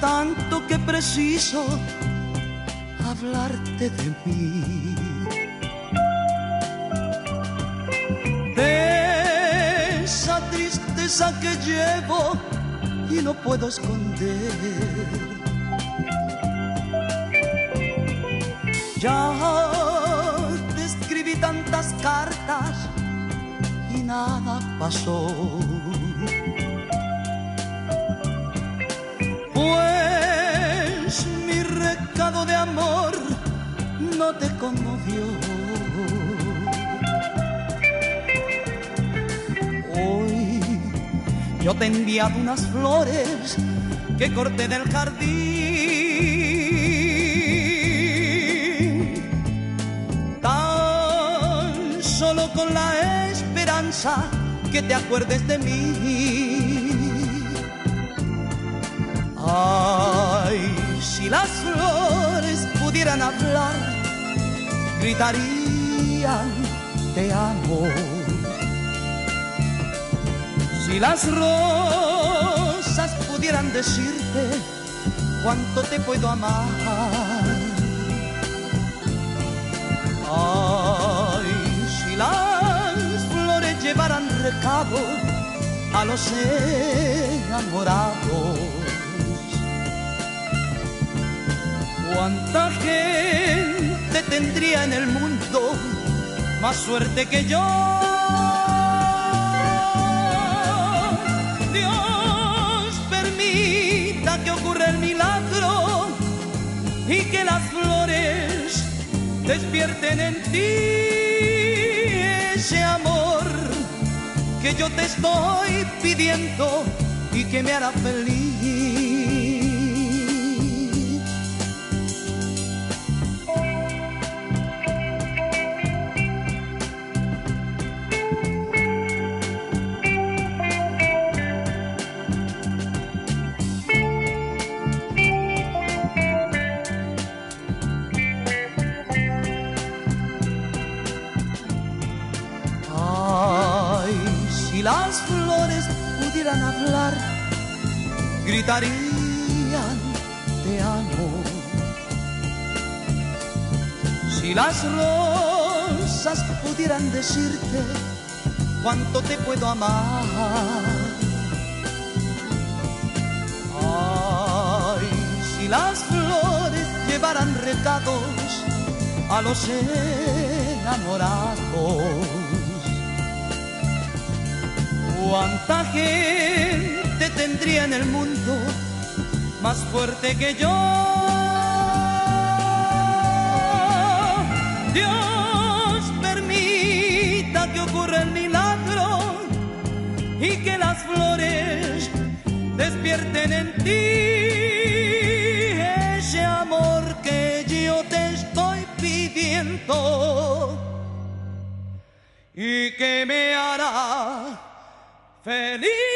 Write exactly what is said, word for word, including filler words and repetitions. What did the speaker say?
tanto que preciso hablarte de mí, de esa tristeza que llevo y no puedo esconder. Ya te escribí tantas cartas y nada pasó, pues mi recado de amor no te conmovió. Hoy yo te he enviado unas flores que corté del jardín, tan solo con la esperanza que te acuerdes de mí. Ay, si las flores pudieran hablar, gritarían te amo. Si las rosas pudieran decirte cuánto te puedo amar. Ay, si las flores llevaran recado a los enamorados, cuánta gente tendría en el mundo más suerte que yo. Dios permita que ocurra el milagro y que las flores despierten en ti ese amor que yo te estoy pidiendo y que me hará feliz. Si las flores pudieran hablar, gritarían te amo. Si las rosas pudieran decirte cuánto te puedo amar. Ay, si las flores llevaran recados a los enamorados, cuánta gente tendría en el mundo más fuerte que yo. Dios permita que ocurra el milagro y que las flores despierten en ti ese amor que yo te estoy pidiendo y que me hará feliz.